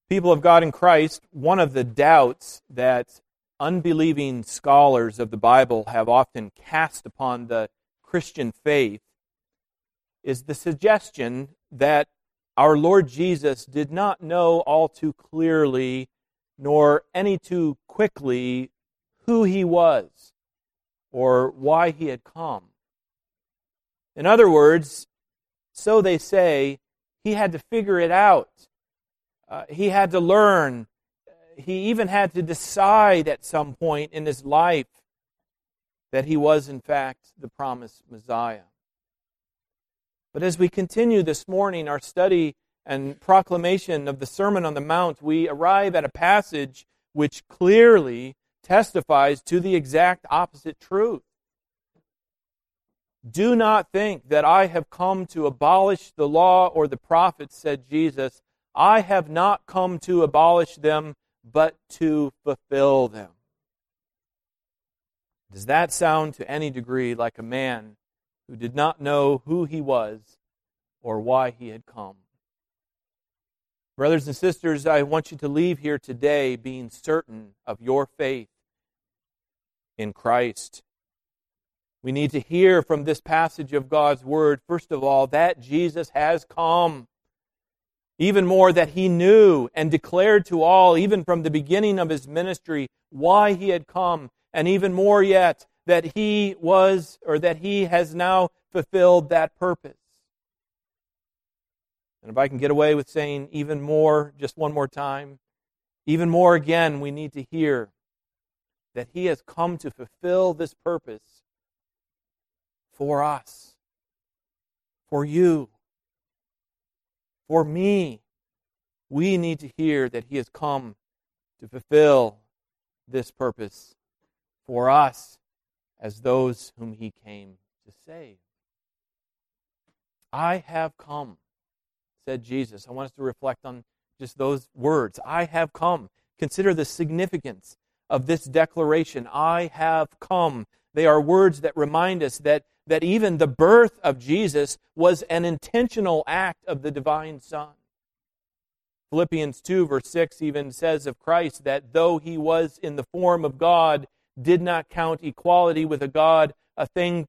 People of God in Christ, one of the doubts that unbelieving scholars of the Bible have often cast upon the Christian faith is the suggestion that our Lord Jesus did not know all too clearly nor any too quickly who He was or why He had come. In other words, so they say, He had to figure it out. He had to learn. He even had to decide at some point in His life that He was, in fact, the promised Messiah. But as we continue this morning our study and proclamation of the Sermon on the Mount, we arrive at a passage which clearly testifies to the exact opposite truth. Do not think that I have come to abolish the law or the prophets, said Jesus. I have not come to abolish them, but to fulfill them. Does that sound to any degree like a man who did not know who he was or why he had come? Brothers and sisters, I want you to leave here today being certain of your faith in Christ. We need to hear from this passage of God's Word, first of all, that Jesus has come. Even more, that He knew and declared to all, even from the beginning of His ministry, why He had come. And even more yet, that He was, or that He has now fulfilled that purpose. And if I can get away with saying even more, just one more time, even more again, we need to hear that He has come to fulfill this purpose for us, for you, for me. We need to hear that He has come to fulfill this purpose for us as those whom He came to save. I have come, said Jesus. I want us to reflect on just those words. I have come. Consider the significance of this declaration. I have come. They are words that remind us that even the birth of Jesus was an intentional act of the divine Son. Philippians 2 verse 6 even says of Christ that though He was in the form of God, did not count equality with God a thing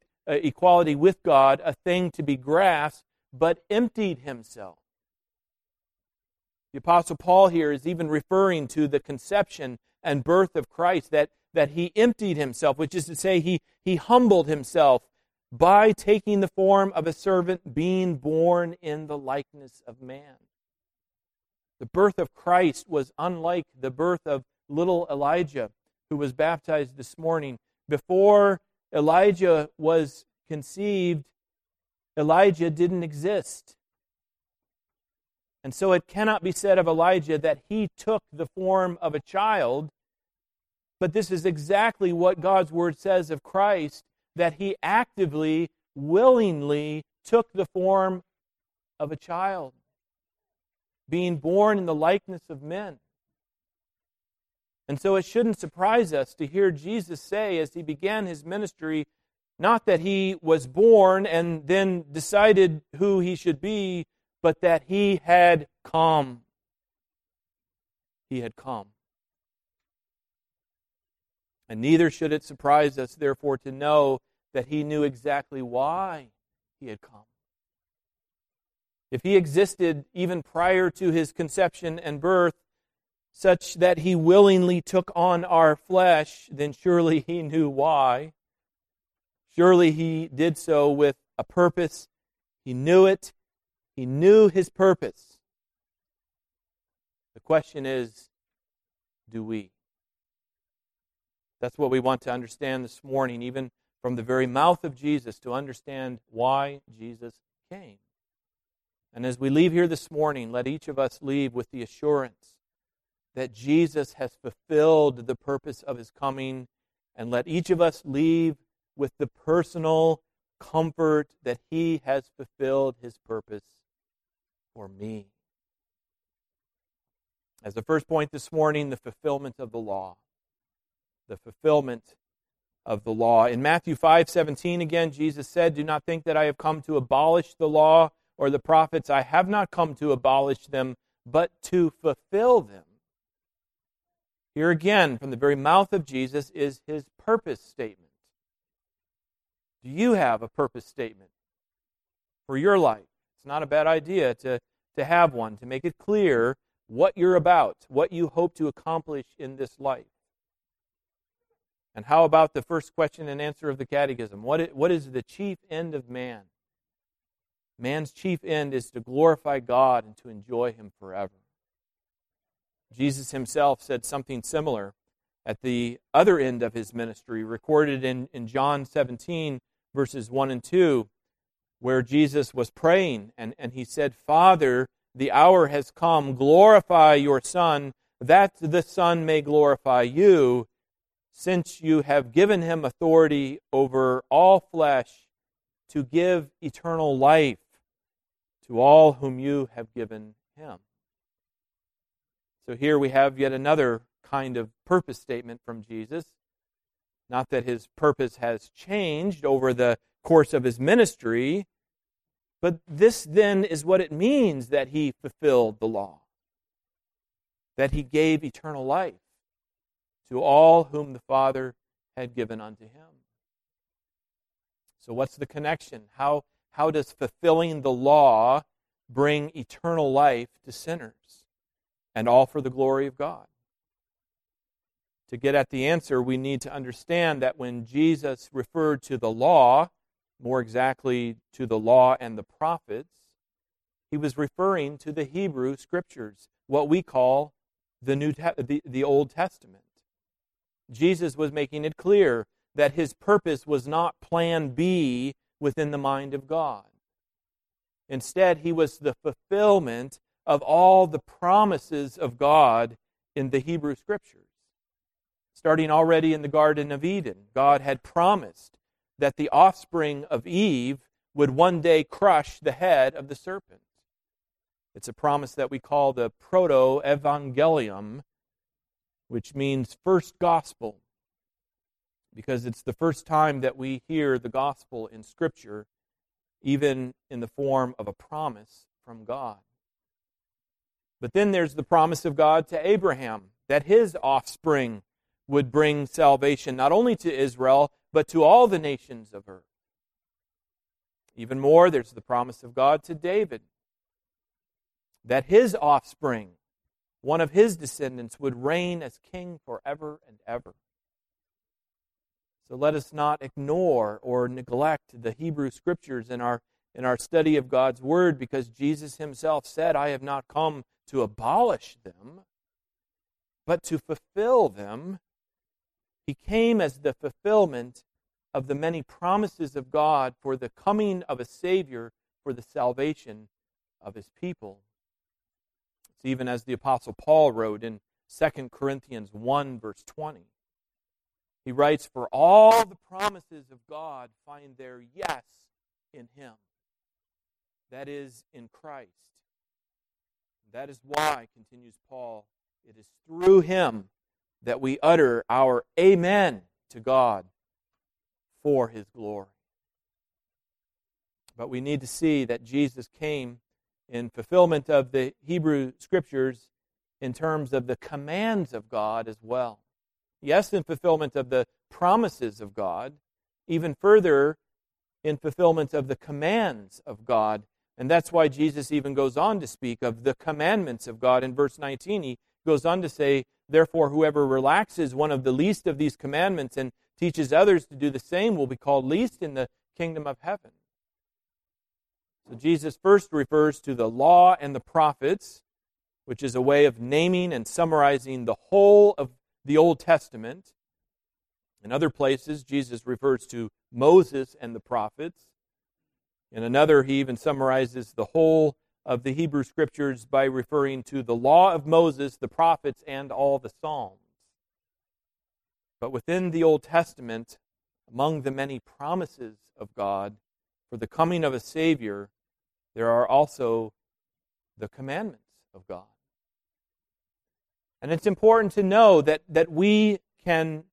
to be grasped, but emptied Himself. The Apostle Paul here is even referring to the conception and birth of Christ, that He emptied Himself, which is to say He humbled Himself by taking the form of a servant, being born in the likeness of man. The birth of Christ was unlike the birth of little Elijah, who was baptized this morning. Before Elijah was conceived, Elijah didn't exist. And so it cannot be said of Elijah that he took the form of a child, but this is exactly what God's Word says of Christ, that He actively, willingly took the form of a child, being born in the likeness of men. And so it shouldn't surprise us to hear Jesus say as He began His ministry, not that He was born and then decided who He should be, but that He had come. He had come. And neither should it surprise us, therefore, to know that He knew exactly why He had come. If He existed even prior to His conception and birth, such that He willingly took on our flesh, then surely He knew why. Surely He did so with a purpose. He knew it. He knew His purpose. The question is, do we? That's what we want to understand this morning, even from the very mouth of Jesus, to understand why Jesus came. And as we leave here this morning, let each of us leave with the assurance that Jesus has fulfilled the purpose of His coming, and let each of us leave with the personal comfort that He has fulfilled His purpose for me. As the first point this morning, the fulfillment of the law. The fulfillment of the law. In Matthew 5:17, again, Jesus said, "Do not think that I have come to abolish the law or the prophets. I have not come to abolish them, but to fulfill them. Here again, from the very mouth of Jesus, is his purpose statement. Do you have a purpose statement for your life? It's not a bad idea to have one, to make it clear what you're about, what you hope to accomplish in this life. And how about the first question and answer of the Catechism? What is the chief end of man? Man's chief end is to glorify God and to enjoy Him forever. Jesus himself said something similar at the other end of his ministry, recorded in John 17, verses 1 and 2, where Jesus was praying, and he said, Father, the hour has come, glorify your Son, that the Son may glorify you, since you have given him authority over all flesh to give eternal life to all whom you have given him. So here we have yet another kind of purpose statement from Jesus. Not that his purpose has changed over the course of his ministry, but this then is what it means that he fulfilled the law, that he gave eternal life to all whom the Father had given unto him. So what's the connection? How does fulfilling the law bring eternal life to sinners? And all for the glory of God. To get at the answer, we need to understand that when Jesus referred to the law, more exactly to the law and the prophets, he was referring to the Hebrew Scriptures, what we call the Old Testament. Jesus was making it clear that his purpose was not plan B within the mind of God. Instead, he was the fulfillment of all the promises of God in the Hebrew Scriptures. Starting already in the Garden of Eden, God had promised that the offspring of Eve would one day crush the head of the serpent. It's a promise that we call the proto-evangelium, which means first gospel, because it's the first time that we hear the gospel in Scripture, even in the form of a promise from God. But then there's the promise of God to Abraham, that his offspring would bring salvation not only to Israel, but to all the nations of earth. Even more, there's the promise of God to David, that his offspring, one of his descendants, would reign as king forever and ever. So let us not ignore or neglect the Hebrew Scriptures in our study of God's Word, because Jesus himself said, I have not come to abolish them, but to fulfill them. He came as the fulfillment of the many promises of God for the coming of a Savior for the salvation of his people. It's even as the Apostle Paul wrote in 2 Corinthians 1, verse 20. He writes, For all the promises of God find their yes in him. That is, in Christ. That is why, continues Paul, it is through him that we utter our amen to God for his glory. But we need to see that Jesus came in fulfillment of the Hebrew Scriptures in terms of the commands of God as well. Yes, in fulfillment of the promises of God, even further in fulfillment of the commands of God. And that's why Jesus even goes on to speak of the commandments of God. In verse 19, he goes on to say, Therefore, whoever relaxes one of the least of these commandments and teaches others to do the same will be called least in the kingdom of heaven. So Jesus first refers to the law and the prophets, which is a way of naming and summarizing the whole of the Old Testament. In other places, Jesus refers to Moses and the prophets. In another, he even summarizes the whole of the Hebrew Scriptures by referring to the law of Moses, the prophets, and all the Psalms. But within the Old Testament, among the many promises of God for the coming of a Savior, there are also the commandments of God. And it's important to know that we can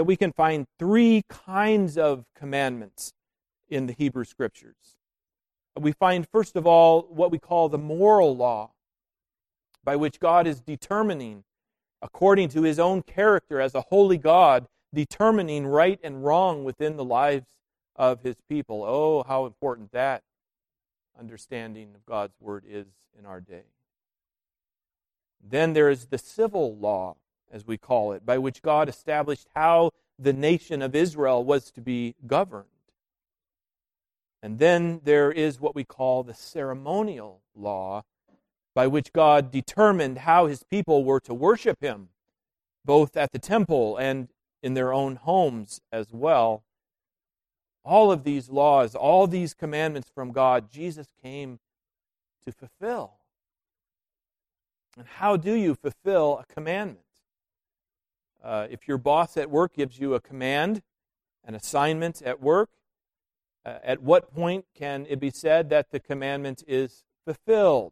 find three kinds of commandments in the Hebrew Scriptures. we find, first of all, what we call the moral law, by which God is determining, according to His own character as a holy God, determining right and wrong within the lives of His people. Oh, how important that understanding of God's Word is in our day. Then there is the civil law, as we call it, by which God established how the nation of Israel was to be governed. And then there is what we call the ceremonial law, by which God determined how His people were to worship Him, both at the temple and in their own homes as well. All of these laws, all these commandments from God, Jesus came to fulfill. And how do you fulfill a commandment? If your boss at work gives you a command, an assignment at work, at what point can it be said that the commandment is fulfilled?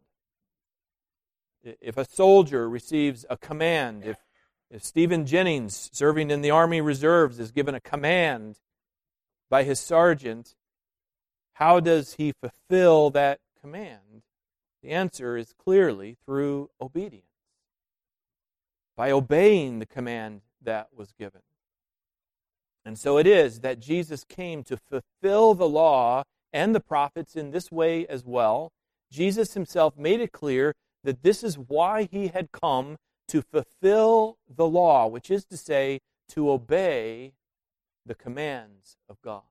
If a soldier receives a command, if Stephen Jennings, serving in the Army Reserves, is given a command by his sergeant, how does he fulfill that command? The answer is clearly through obedience, by obeying the command that was given. And so it is that Jesus came to fulfill the law and the prophets in this way as well. Jesus Himself made it clear that this is why He had come, to fulfill the law, which is to say, to obey the commands of God.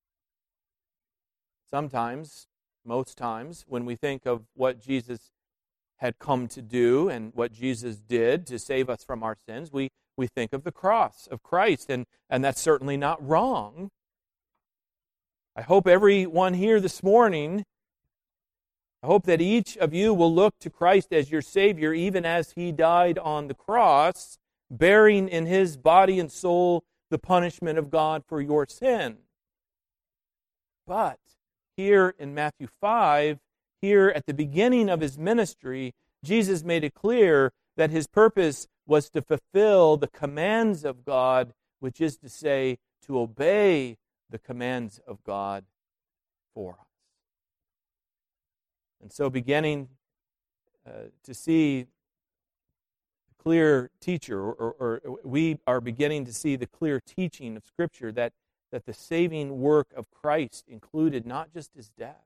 Sometimes, most times, when we think of what Jesus had come to do and what Jesus did to save us from our sins, we think of the cross of Christ, and that's certainly not wrong. I hope everyone here this morning, I hope that each of you will look to Christ as your Savior, even as He died on the cross, bearing in His body and soul the punishment of God for your sin. But here in Matthew 5, here at the beginning of His ministry, Jesus made it clear that His purpose was to fulfill the commands of God, which is to say, to obey the commands of God for us. And so beginning to see the clear teacher, or we are beginning to see the clear teaching of Scripture that the saving work of Christ included not just His death,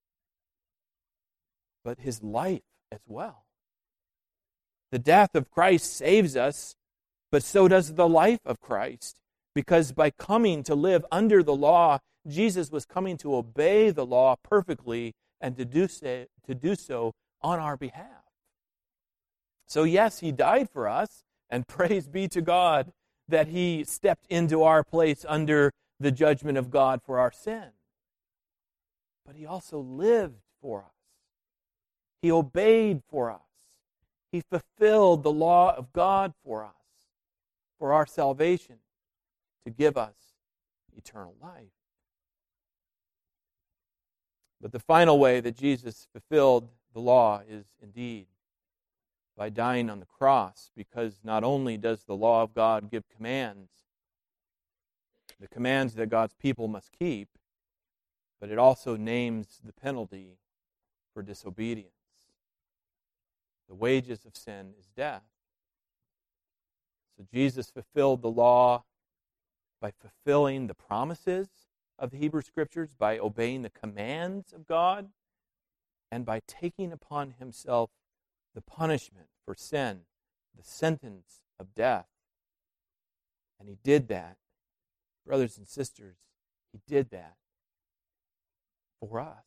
but His life as well. The death of Christ saves us, but so does the life of Christ, because by coming to live under the law, Jesus was coming to obey the law perfectly and to do so on our behalf. So yes, He died for us, and praise be to God that He stepped into our place under the judgment of God for our sin. But He also lived for us. He obeyed for us. He fulfilled the law of God for us, for our salvation, to give us eternal life. But the final way that Jesus fulfilled the law is indeed by dying on the cross, because not only does the law of God give commands, the commands that God's people must keep, but it also names the penalty for disobedience. The wages of sin is death. So Jesus fulfilled the law by fulfilling the promises of the Hebrew Scriptures, by obeying the commands of God, and by taking upon Himself the punishment for sin, the sentence of death. And He did that, brothers and sisters, He did that for us.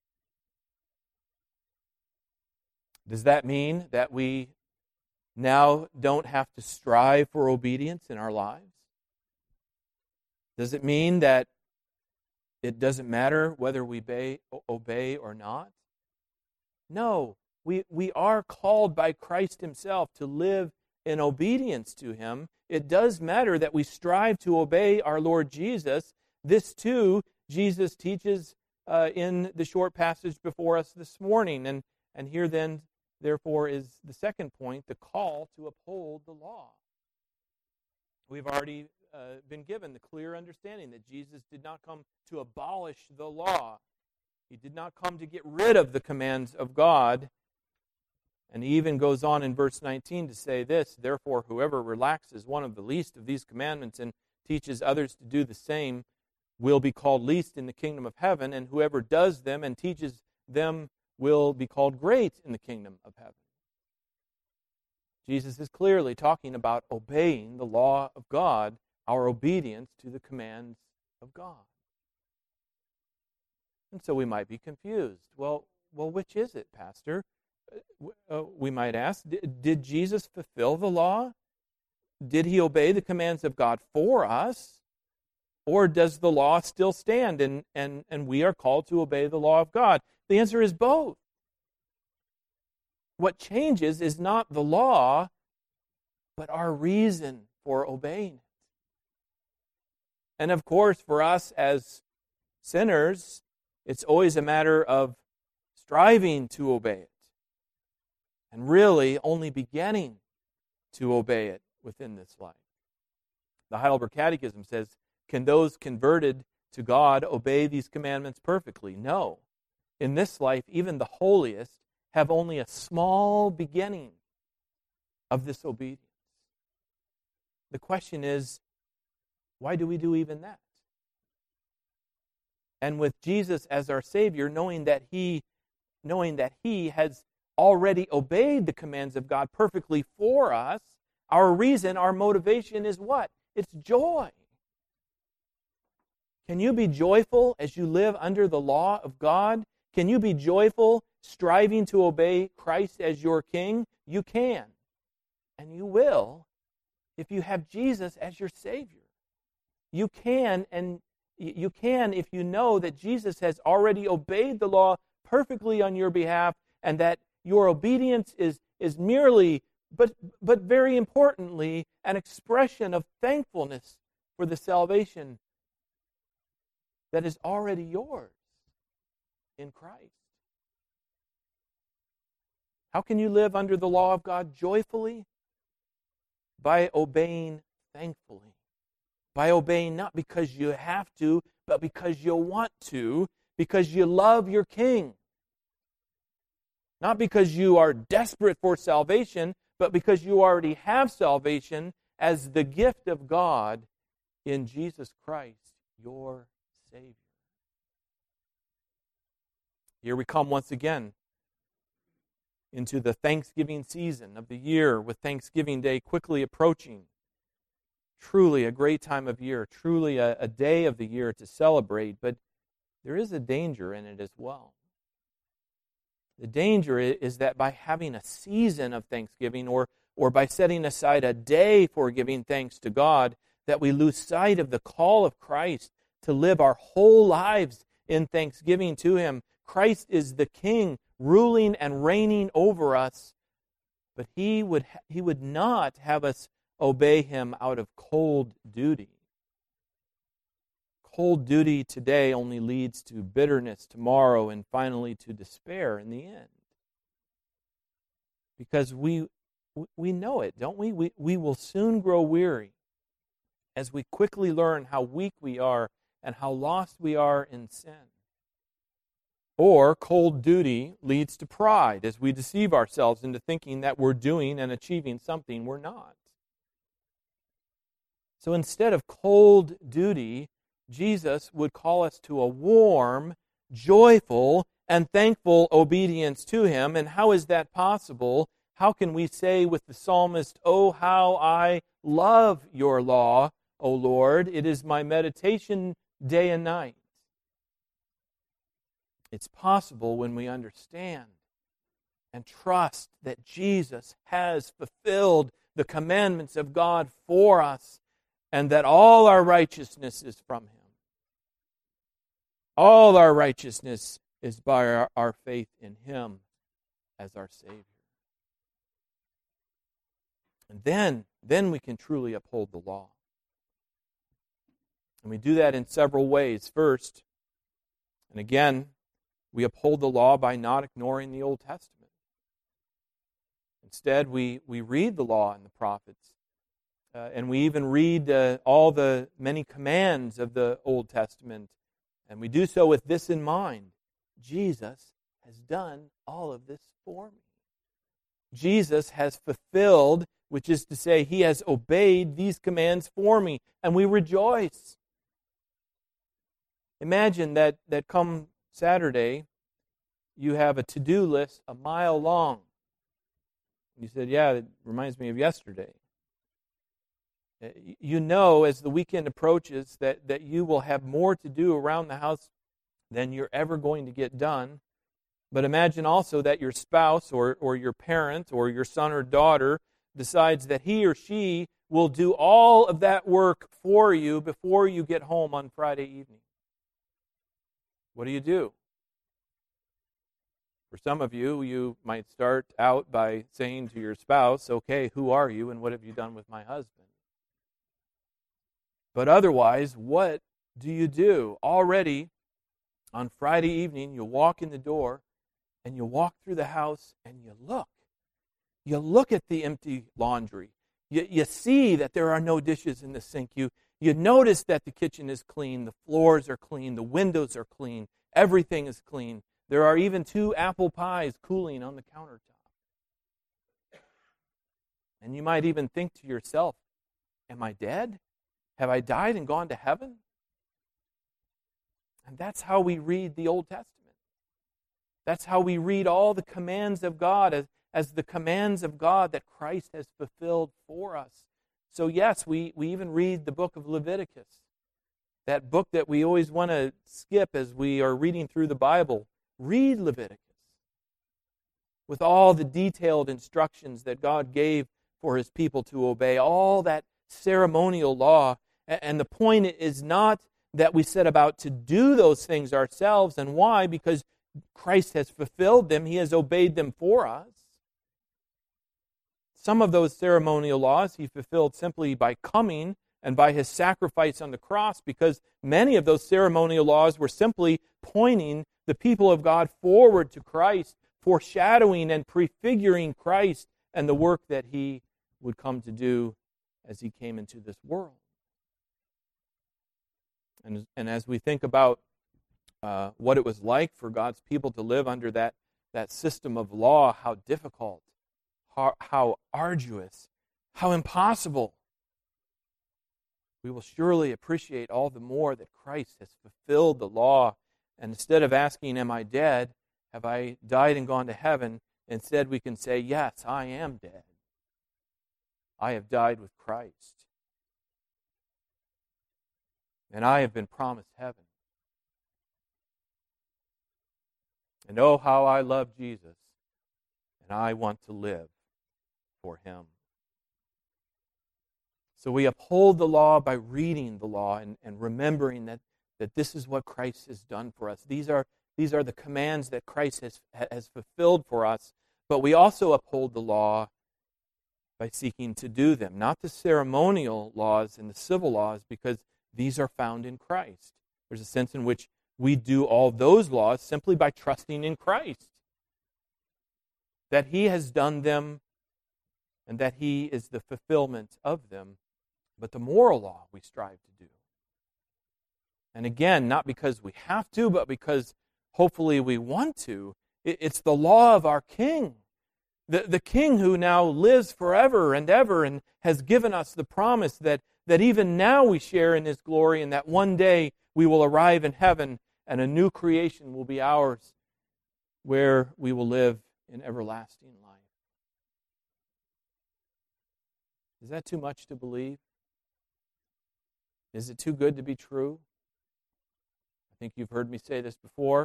Does that mean that we now don't have to strive for obedience in our lives? Does it mean that it doesn't matter whether we obey or not? No, we are called by Christ Himself to live in obedience to Him. It does matter that we strive to obey our Lord Jesus. This too, Jesus teaches in the short passage before us this morning. And here then, therefore, is the second point, the call to uphold the law. We've already been given the clear understanding that Jesus did not come to abolish the law. He did not come to get rid of the commands of God. And he even goes on in verse 19 to say this, therefore whoever relaxes one of the least of these commandments and teaches others to do the same will be called least in the kingdom of heaven, and whoever does them and teaches them will be called great in the kingdom of heaven. Jesus is clearly talking about obeying the law of God, our obedience to the commands of God. And so we might be confused. Well, which is it, Pastor? We might ask, did Jesus fulfill the law? Did he obey the commands of God for us? Or does the law still stand and we are called to obey the law of God? The answer is both. What changes is not the law, but our reason for obeying it. And of course, for us as sinners, it's always a matter of striving to obey it, and really only beginning to obey it within this life. The Heidelberg Catechism says, can those converted to God obey these commandments perfectly? No. In this life, even the holiest have only a small beginning of this obedience. The question is, why do we do even that? And with Jesus as our Savior, knowing that He has already obeyed the commands of God perfectly for us, our reason, our motivation is what? It's joy. Can you be joyful as you live under the law of God? Can you be joyful striving to obey Christ as your King? You can. And you will if you have Jesus as your Savior. You can, and you can if you know that Jesus has already obeyed the law perfectly on your behalf, and that your obedience is merely, but very importantly, an expression of thankfulness for the salvation that is already yours in Christ. How can you live under the law of God joyfully? By obeying thankfully. By obeying not because you have to, but because you want to, because you love your King. Not because you are desperate for salvation, but because you already have salvation as the gift of God in Jesus Christ, your Savior. Here we come once again into the Thanksgiving season of the year, with Thanksgiving Day quickly approaching. Truly a great time of year, truly a day of the year to celebrate, but there is a danger in it as well. The danger is that by having a season of thanksgiving, or by setting aside a day for giving thanks to God, that we lose sight of the call of Christ to live our whole lives in thanksgiving to Him. Christ is the King, ruling and reigning over us, but He would not have us obey Him out of cold duty. Cold duty today only leads to bitterness tomorrow, and finally to despair in the end. Because we know it, don't we? We will soon grow weary as we quickly learn how weak we are and how lost we are in sin. Or cold duty leads to pride as we deceive ourselves into thinking that we're doing and achieving something we're not. So instead of cold duty, Jesus would call us to a warm, joyful, and thankful obedience to Him. And how is that possible? How can we say with the psalmist, "Oh, how I love your law, O Lord. It is my meditation day and night." It's possible when we understand and trust that Jesus has fulfilled the commandments of God for us, and that all our righteousness is from Him. All our righteousness is by our faith in Him as our Savior. And then we can truly uphold the law. And we do that in several ways. First, and again, we uphold the law by not ignoring the Old Testament. Instead, we read the law and the prophets. And we even read all the many commands of the Old Testament. And we do so with this in mind, Jesus has done all of this for me. Jesus has fulfilled, which is to say, He has obeyed these commands for me, and we rejoice. Imagine that come Saturday, you have a to-do list a mile long. You said, yeah, it reminds me of yesterday. You know, as the weekend approaches, that you will have more to do around the house than you're ever going to get done. But imagine also that your spouse or your parent or your son or daughter decides that he or she will do all of that work for you before you get home on Friday evening. What do? For some of you, you might start out by saying to your spouse, okay, who are you and what have you done with my husband? But otherwise, what do? Already on Friday evening, you walk in the door and you walk through the house and you look. You look at the empty laundry. You see that there are no dishes in the sink. You notice that the kitchen is clean, the floors are clean, the windows are clean, everything is clean. There are even 2 apple pies cooling on the countertop. And you might even think to yourself, am I dead? Have I died and gone to heaven? And that's how we read the Old Testament. That's how we read all the commands of God as the commands of God that Christ has fulfilled for us. So yes, we even read the book of Leviticus, that book that we always want to skip as we are reading through the Bible. Read Leviticus with all the detailed instructions that God gave for His people to obey, all that ceremonial law. And the point is not that we set about to do those things ourselves. And why? Because Christ has fulfilled them. He has obeyed them for us. Some of those ceremonial laws He fulfilled simply by coming and by His sacrifice on the cross, because many of those ceremonial laws were simply pointing the people of God forward to Christ, foreshadowing and prefiguring Christ and the work that He would come to do as He came into this world. And as we think about what it was like for God's people to live under that system of law, how difficult, how arduous, how impossible, we will surely appreciate all the more that Christ has fulfilled the law. And instead of asking, am I dead? Have I died and gone to heaven? Instead we can say, yes, I am dead. I have died with Christ. And I have been promised heaven. And oh, how I love Jesus. And I want to live for Him. So we uphold the law by reading the law and remembering that this is what Christ has done for us. These are the commands that Christ has fulfilled for us. But we also uphold the law by seeking to do them. Not the ceremonial laws and the civil laws, because these are found in Christ. There's a sense in which we do all those laws simply by trusting in Christ. That He has done them and that He is the fulfillment of them. But the moral law we strive to do. And again, not because we have to, but because hopefully we want to. It's the law of our King. The King who now lives forever and ever and has given us the promise that even now we share in His glory and that one day we will arrive in heaven and a new creation will be ours where we will live in everlasting life. Is that too much to believe? Is it too good to be true? I think you've heard me say this before,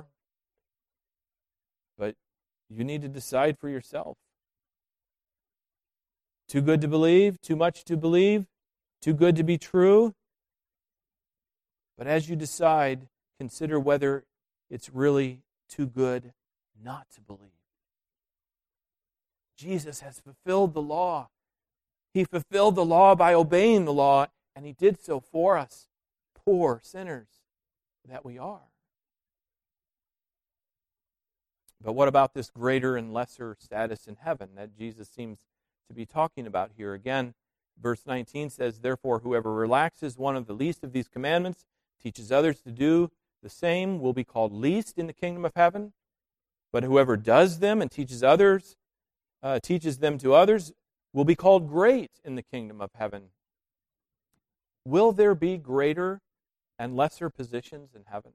but you need to decide for yourself. Too good to believe? Too much to believe? Too good to be true? But as you decide, consider whether it's really too good not to believe. Jesus has fulfilled the law. He fulfilled the law by obeying the law, and He did so for us, poor sinners that we are. But what about this greater and lesser status in heaven that Jesus seems to be talking about here? Again, verse 19 says, therefore, whoever relaxes one of the least of these commandments, teaches others to do the same will be called least in the kingdom of heaven, but whoever does them and teaches them to others, will be called great in the kingdom of heaven. Will there be greater and lesser positions in heaven?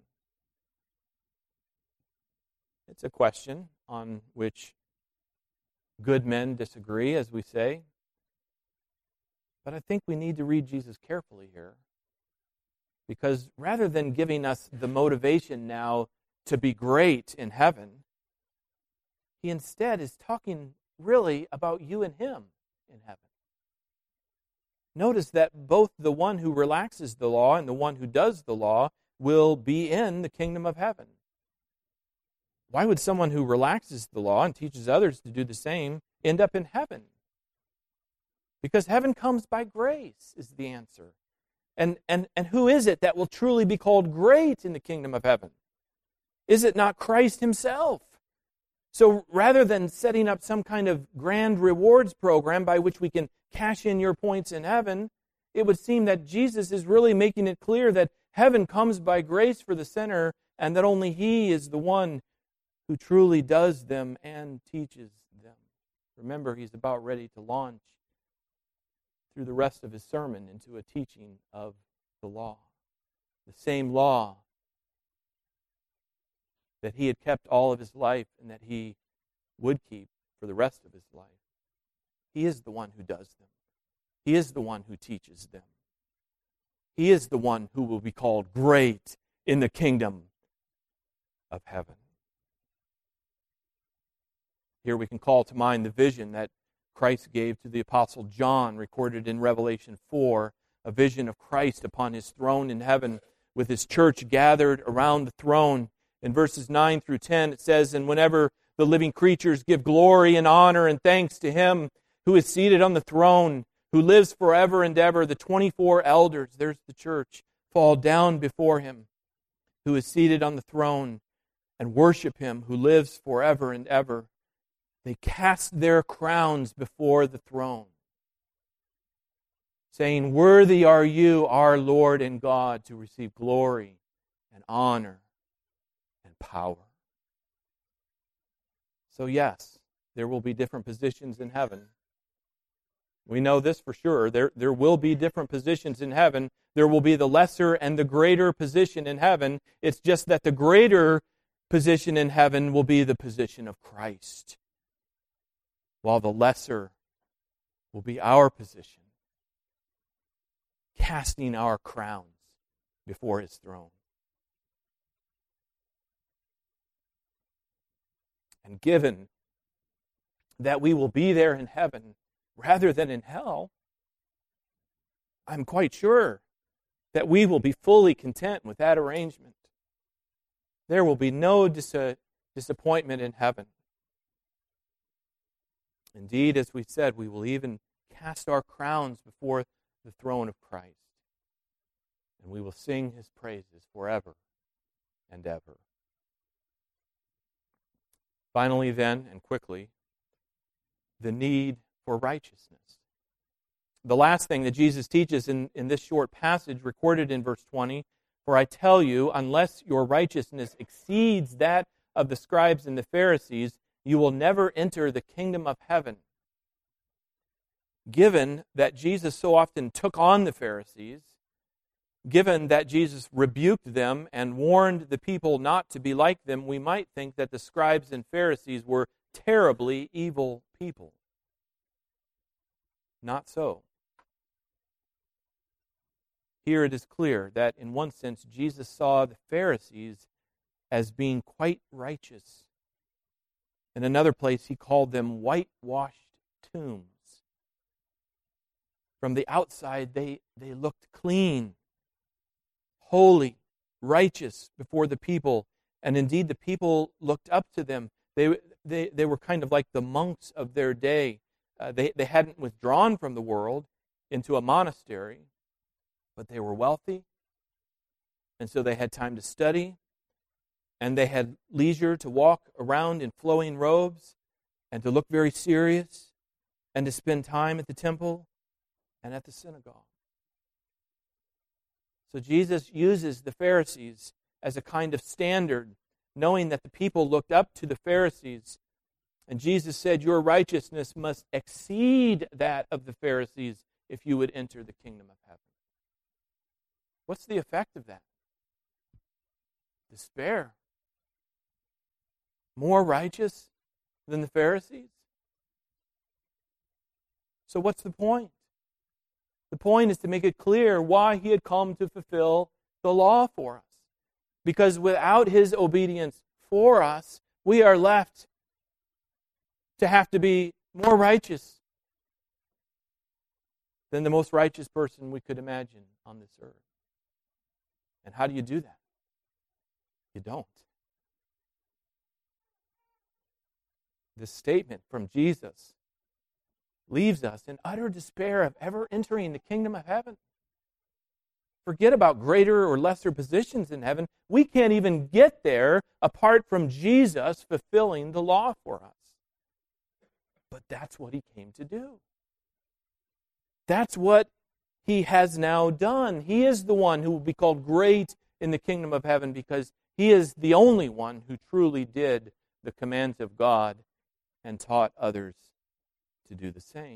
It's a question on which good men disagree, as we say. But I think we need to read Jesus carefully here. Because rather than giving us the motivation now to be great in heaven, he instead is talking really about you and him in heaven. Notice that both the one who relaxes the law and the one who does the law will be in the kingdom of heaven. Why would someone who relaxes the law and teaches others to do the same end up in heaven? Because heaven comes by grace, is the answer. And who is it that will truly be called great in the kingdom of heaven? Is it not Christ himself? So rather than setting up some kind of grand rewards program by which we can cash in your points in heaven, it would seem that Jesus is really making it clear that heaven comes by grace for the sinner and that only he is the one who truly does them and teaches them. Remember, he's about ready to launch through the rest of his sermon into a teaching of the law. The same law that he had kept all of his life and that he would keep for the rest of his life. He is the one who does them. He is the one who teaches them. He is the one who will be called great in the kingdom of heaven. Here we can call to mind the vision that Christ gave to the Apostle John, recorded in Revelation 4, a vision of Christ upon his throne in heaven with his church gathered around the throne. In verses 9 through 10, it says, "And whenever the living creatures give glory and honor and thanks to him who is seated on the throne, who lives forever and ever, the 24 elders," there's the church, "fall down before him who is seated on the throne and worship him who lives forever and ever. They cast their crowns before the throne, saying, 'Worthy are you, our Lord and God, to receive glory and honor and power.'" So yes, there will be different positions in heaven. We know this for sure. There will be different positions in heaven. There will be the lesser and the greater position in heaven. It's just that the greater position in heaven will be the position of Christ, while the lesser will be our position, casting our crowns before his throne. And given that we will be there in heaven rather than in hell, I'm quite sure that we will be fully content with that arrangement. There will be no disappointment in heaven. Indeed, as we said, we will even cast our crowns before the throne of Christ, and we will sing his praises forever and ever. Finally, then, and quickly, the need for righteousness. The last thing that Jesus teaches in this short passage recorded in verse 20, "For I tell you, unless your righteousness exceeds that of the scribes and the Pharisees, you will never enter the kingdom of heaven." Given that Jesus so often took on the Pharisees, given that Jesus rebuked them and warned the people not to be like them, we might think that the scribes and Pharisees were terribly evil people. Not so. Here it is clear that in one sense Jesus saw the Pharisees as being quite righteous. In another place he called them whitewashed tombs. From the outside they looked clean, holy, righteous before the people, and indeed the people looked up to them. They were kind of like the monks of their day. They hadn't withdrawn from the world into a monastery, but they were wealthy, and so they had time to study, and they had leisure to walk around in flowing robes, and to look very serious, and to spend time at the temple and at the synagogue. So Jesus uses the Pharisees as a kind of standard, knowing that the people looked up to the Pharisees. And Jesus said, your righteousness must exceed that of the Pharisees if you would enter the kingdom of heaven. What's the effect of that? Despair. More righteous than the Pharisees? So what's the point? The point is to make it clear why he had come to fulfill the law for us. Because without his obedience for us, we are left to have to be more righteous than the most righteous person we could imagine on this earth. And how do you do that? You don't. This statement from Jesus leaves us in utter despair of ever entering the kingdom of heaven. Forget about greater or lesser positions in heaven. We can't even get there apart from Jesus fulfilling the law for us. But that's what he came to do. That's what he has now done. He is the one who will be called great in the kingdom of heaven because he is the only one who truly did the commands of God and taught others to do the same.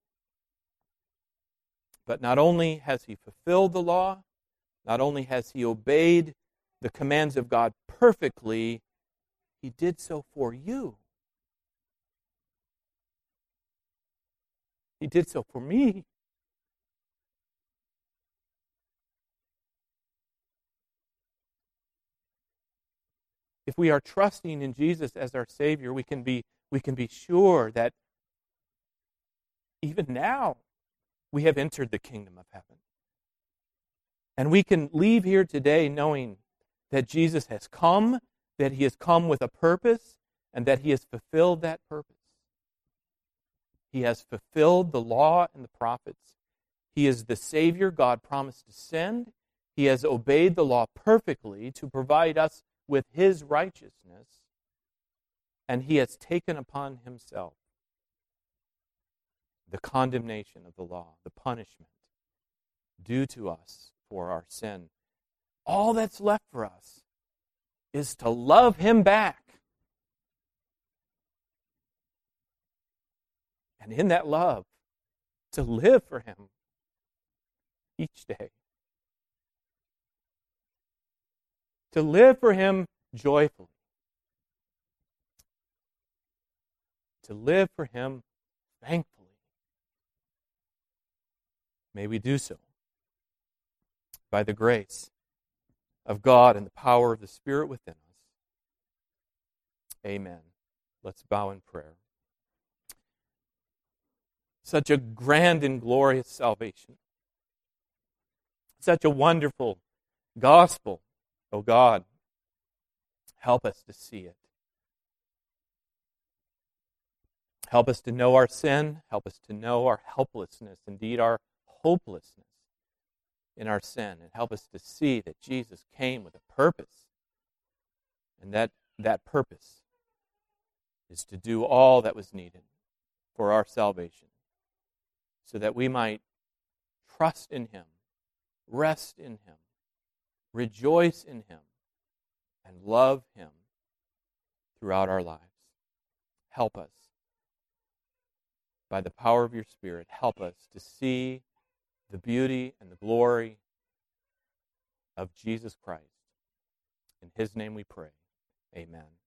But not only has he fulfilled the law, not only has he obeyed the commands of God perfectly, he did so for you. He did so for me. If we are trusting in Jesus as our Savior, we can be sure that even now we have entered the kingdom of heaven. And we can leave here today knowing that Jesus has come, that he has come with a purpose, and that he has fulfilled that purpose. He has fulfilled the law and the prophets. He is the Savior God promised to send. He has obeyed the law perfectly to provide us with his righteousness. And he has taken upon himself the condemnation of the law, the punishment due to us for our sin. All that's left for us is to love him back. And in that love, to live for him each day. To live for him joyfully. To live for him thankfully. May we do so by the grace of God and the power of the Spirit within us. Amen. Let's bow in prayer. Such a grand and glorious salvation. Such a wonderful gospel, oh God. Help us to see it. Help us to know our sin. Help us to know our helplessness, indeed our hopelessness in our sin. And help us to see that Jesus came with a purpose. And that purpose is to do all that was needed for our salvation, so that we might trust in him, rest in him, rejoice in him, and love him throughout our lives. Help us. By the power of your Spirit, help us to see the beauty and the glory of Jesus Christ. In his name we pray. Amen.